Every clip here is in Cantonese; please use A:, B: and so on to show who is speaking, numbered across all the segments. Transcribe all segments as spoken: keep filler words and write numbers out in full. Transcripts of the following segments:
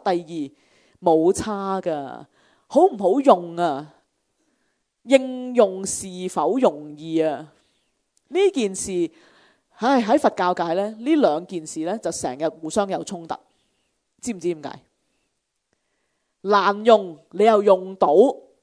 A: 第二冇差噶，好唔好用啊？應用是否容易啊？呢件事，唉，喺佛教界咧，呢兩件事咧就成日互相有衝突，知唔知點解？難用你又用到，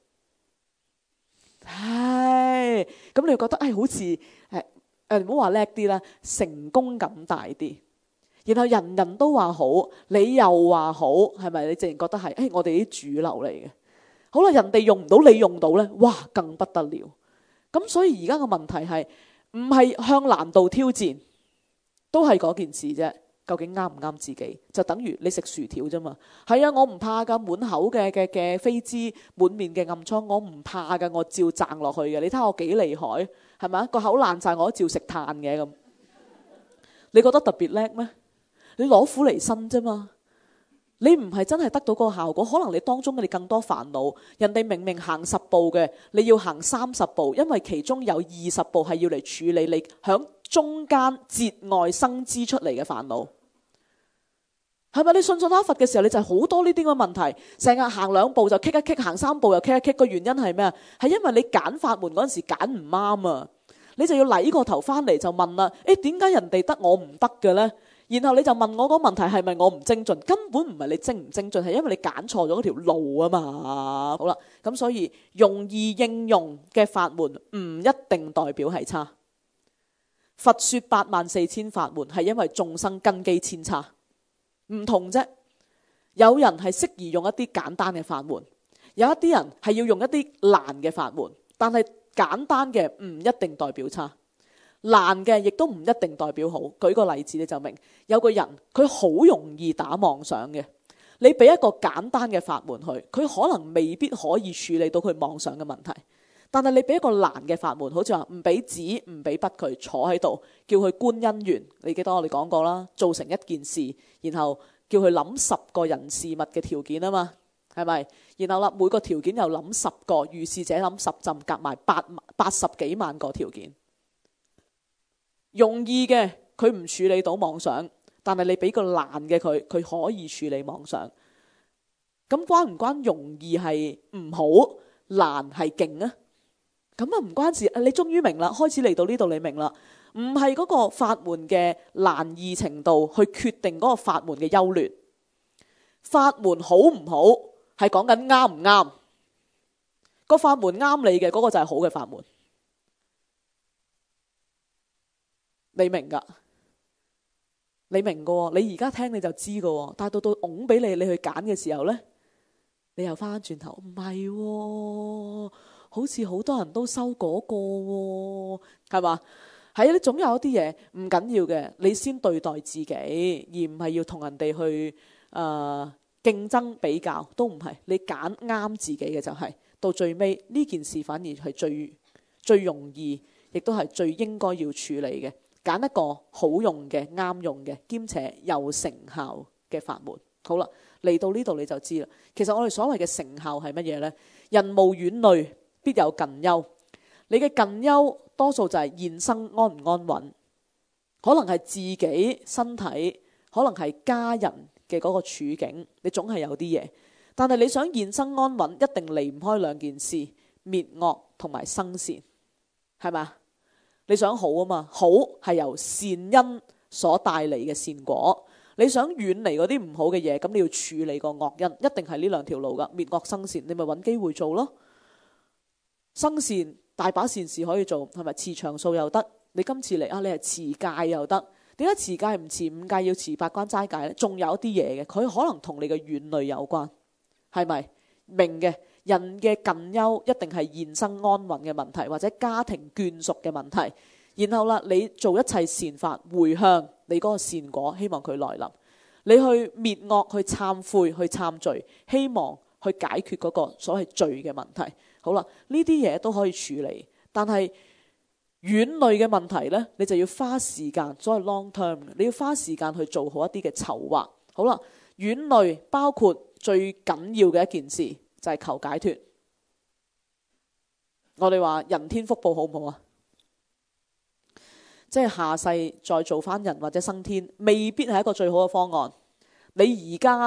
A: 唉，咁你覺得唉好似誒誒唔好話叻啲啦，成功感大啲。然後人人都話好，你又話好，係咪？你自然覺得係，誒我哋啲主流嚟嘅。好啦，人哋用唔到，你用到咧，哇，更不得了。咁所以而家個問題係唔係向難度挑戰，都係嗰件事啫。究竟啱唔啱自己，就等於你食薯條啫嘛。係啊，我唔怕噶，滿口嘅嘅嘅飛滋，滿面嘅暗瘡，我唔怕噶，我照掙落去嘅。你睇下我幾厲害，係咪？個口爛晒，我都照食炭嘅咁。你覺得特別叻咩？你攞苦嚟辛啫嘛。你唔係真係得到嗰個效果，可能你當中你更多煩惱。人哋明明行十步嘅，你要行三十步，因為其中有二十步係要嚟處理你響中間節外生枝出嚟嘅煩惱。係咪？你信信哈佛嘅時候，你就係好多呢啲嘅問題，成日行兩步就棘一棘，行三步又棘一棘。個原因係咩啊？係因為你揀法門嗰陣時揀唔啱啊！你就要禮個頭翻嚟就問啦，誒點解人哋得我唔得嘅呢？然後你就問我個問題係咪我唔精進？根本唔係你精唔精進，係因為你揀錯咗嗰條路啊嘛。好啦，咁所以容易應用嘅法門唔一定代表係差。佛說八萬四千法門係因為眾生根基千差，唔同啫。有人係適宜用一啲簡單嘅法門，有一啲人係要用一啲難嘅法門，但係簡單嘅唔一定代表差。難嘅亦都唔一定代表好。舉個例子你就明，有個人佢好容易打妄想嘅，你俾一個簡單嘅法門佢，佢可能未必可以處理到佢妄想嘅問題。但係你俾一個難嘅法門，好似話唔俾紙唔俾筆佢坐喺度，叫佢觀因緣。你記得我哋講過啦，做成一件事，然後叫佢諗十個人事物嘅條件啊嘛，係咪？然後啦，每個條件又諗十個，如是者諗十陣，夾埋八八十幾萬個條件。容易嘅佢唔處理到妄想，但係你俾個難嘅佢，佢可以處理妄想。咁關唔關容易係唔好，難係勁啊？咁啊唔關事。你終於明啦，開始嚟到呢度你明啦，唔係嗰個法門嘅難易程度去決定嗰個法門嘅優劣。法門好唔好係講緊啱唔啱，個法門啱你嘅嗰個就係好嘅法門。你明噶？你明噶？你而家聽你就知噶，但係到到拱俾你，你去揀嘅時候呢，你又翻轉頭，唔係喎，好似好多人都收嗰個喎，係嘛？係啊，總有一啲嘢唔緊要嘅，你先對待自己，而唔係要同人哋去誒、呃、競爭比較，都唔係。你揀啱自己嘅就係、是、到最尾呢件事，反而係最最容易，亦都係最應該要處理嘅。揀一個好用嘅、啱用嘅，兼且有成效嘅法門。好啦，嚟到呢度你就知啦。其實我哋所謂嘅成效係乜嘢呢？人無遠慮，必有近憂。你嘅近憂多數就係現生安唔安穩，可能係自己身體，可能係家人嘅嗰個處境，你總係有啲嘢。但係你想現生安穩，一定離唔開兩件事：滅惡同埋生善，係咪？你想好啊嘛，好係由善因所帶嚟嘅善果。你想遠離嗰啲唔好嘅嘢，咁你要處理個惡因，一定係呢兩條路噶，滅惡生善，你咪揾機會做咯。生善大把善事可以做，係咪？持長素又得，你今次嚟啊，你係持戒又得。點解持戒唔持五戒要持八關齋戒呢？仲有啲嘢嘅，佢可能同你嘅遠慮有關，係咪？明嘅。人嘅近憂一定係現生安穩嘅問題，或者家庭眷屬嘅問題。然後啦，你做一切善法，回向你嗰個善果，希望佢來臨。你去滅惡，去懺悔，去懺罪，希望去解決嗰個所謂罪嘅問題。好啦，呢啲嘢都可以處理，但係遠慮嘅問題呢，你就要花時間，所謂 long term，你要花時間去做好一啲嘅籌劃。好啦，遠慮包括最緊要嘅一件事。就係求解脫。我哋話人天福報好唔好啊？即係下世再做翻人或者升天，未必係一個最好嘅方案。你而家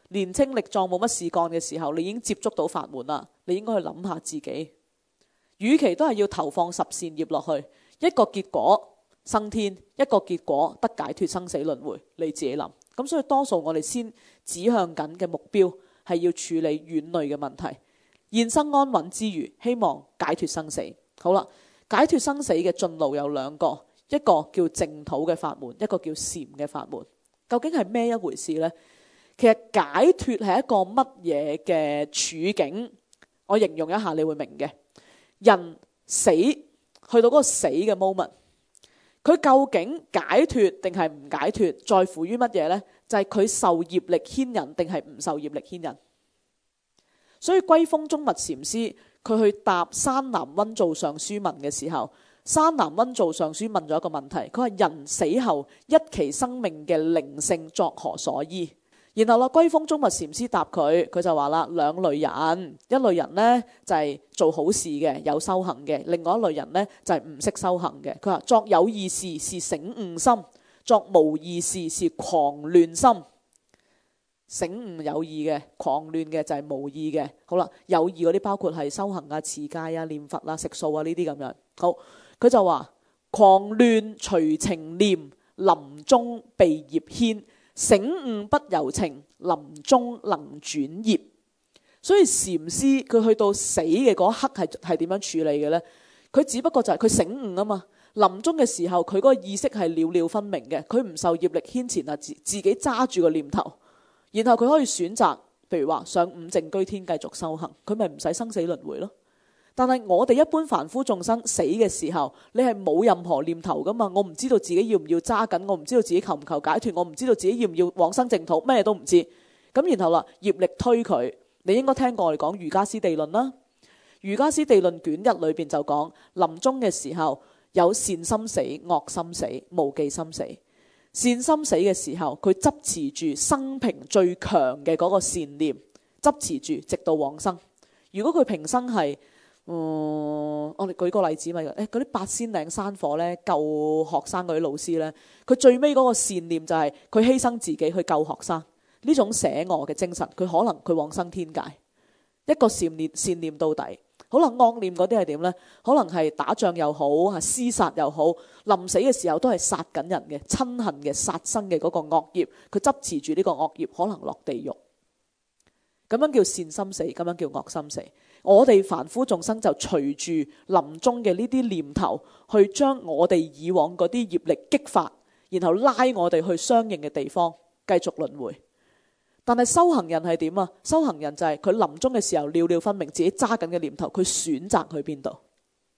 A: 年青力壯冇乜事幹嘅時候，你已經接觸到法門啦，你應該去諗下自己，與其都係要投放十善業落去，一個結果生天，一個結果得解脫生死輪迴，你自己諗。咁所以多數我哋先指向緊嘅目標係要處理遠慮嘅問題，現生安穩之餘，希望解脫生死。好啦，解脫生死嘅進路有兩個，一個叫淨土嘅法門，一個叫禪嘅法門。究竟係咩一回事呢？其實解脫係一個乜嘢嘅處境？我形容一下你會明嘅。人死去到嗰個死嘅 moment， 佢究竟解脫定係唔解脫，在乎於乜嘢呢？就係佢受業力牽引定係唔受業力牽引。所以歸峰宗密禪師佢去答山南溫造上書問嘅時候，山南溫造上書問咗一個問題，佢話人死後一期生命嘅靈性作何所依？然後啦，歸峰宗密禪師答佢，佢就話啦，兩類人，一類人呢就係做好事嘅，有修行嘅；另外一類人呢就係唔識修行嘅。佢話作有意事是醒悟心，作無意事是狂亂心。醒悟有意嘅，狂亂嘅就係無意嘅。好啦，有意嗰啲包括係修行啊、持戒啊、念佛啊、食素啊呢啲咁樣。好，佢就話狂亂隨情念，臨終被業牽。醒悟不由情，臨終能轉業。所以禪師佢去到死嘅嗰一刻係係點樣處理嘅呢？佢只不過就係佢醒悟啊嘛。臨終嘅時候佢嗰個意識係了了分明嘅，佢唔受業力牽纏啊，自自己揸住個念頭，然後佢可以選擇，譬如話上五淨居天繼續修行，佢咪唔使生死輪迴咯。但係我哋一般凡夫眾生死嘅時候，你係冇任何念頭噶嘛？我唔知道自己要唔要揸緊，我唔知道自己求唔求解脫，我唔知道自己要唔要往生淨土，咩都唔知。咁然後啦，業力推佢，你應該聽過我哋講瑜伽師地論啦。瑜伽師地論卷一裏邊就講，臨終嘅時候有善心死、惡心死、無記心死。善心死嘅時候，佢執持住生平最強嘅嗰個善念，執持住直到往生。如果佢平生係嗯，我哋舉個例子咪，誒嗰啲八仙嶺山火咧救學生嗰啲老師咧，佢最尾嗰個善念就係佢犧牲自己去救學生，呢種捨我嘅精神，佢可能佢往生天界，一個善念善念到底。可能惡念嗰啲係點咧？可能係打仗又好，係廝殺又好，臨死嘅時候都係殺緊人嘅，親恨嘅殺生嘅嗰個惡業，佢執持住呢個惡業，可能落地獄。咁樣叫善心死，咁樣叫惡心死。我哋凡夫眾生就隨住臨終嘅呢啲念頭，去將我哋以往嗰啲業力激發，然後拉我哋去相應嘅地方繼續輪迴。但係修行人係點啊？修行人就係佢臨終嘅時候了了分明，自己揸緊嘅念頭，佢選擇去邊度。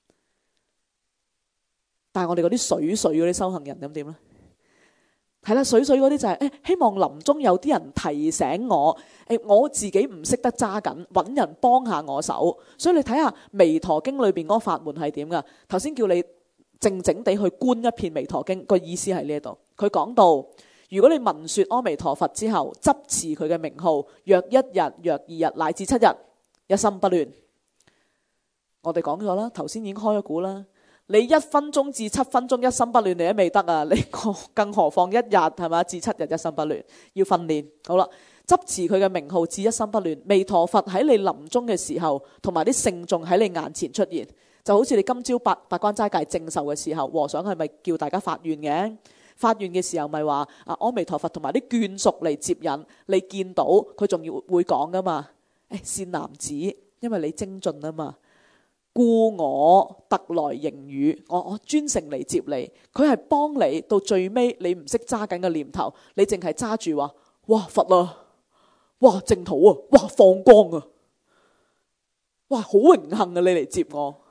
A: 但係我哋嗰啲水水嗰啲修行人咁點呢？係啦，水水嗰啲就係、是、誒，希望臨終有啲人提醒我，誒，我自己唔識得揸緊，揾人幫下我手。所以你睇下《彌陀經》裏邊嗰個法門係點噶？頭先叫你靜靜地去觀一遍《彌陀經》，個意思係呢一度。佢講到，如果你聞說阿彌陀佛之後，執持佢嘅名號，若一日、若二日乃至七日，一心不亂。我哋講咗啦，頭先已經開咗估啦。你一分鐘至七分鐘一心不亂，你都未得啊！你更何況一日係嘛？至七日一心不亂，要訓練好啦。執持佢嘅名號至一心不亂。彌陀佛喺你臨終嘅時候，同埋啲聖眾喺你眼前出現，就好似你今朝八八關齋戒證受嘅時候，和尚係咪叫大家發願嘅？發願嘅時候咪話啊，阿彌陀佛同埋啲眷屬嚟接引，你見到佢仲要會講噶嘛？誒，善男子，因為你精進啊嘛。故我特來迎汝，我我專程嚟接你。佢係幫你到最尾，你唔識揸緊嘅念頭，你淨係揸住話，哇佛啊，哇淨土啊，哇放光啊，哇好榮幸啊，你嚟接我。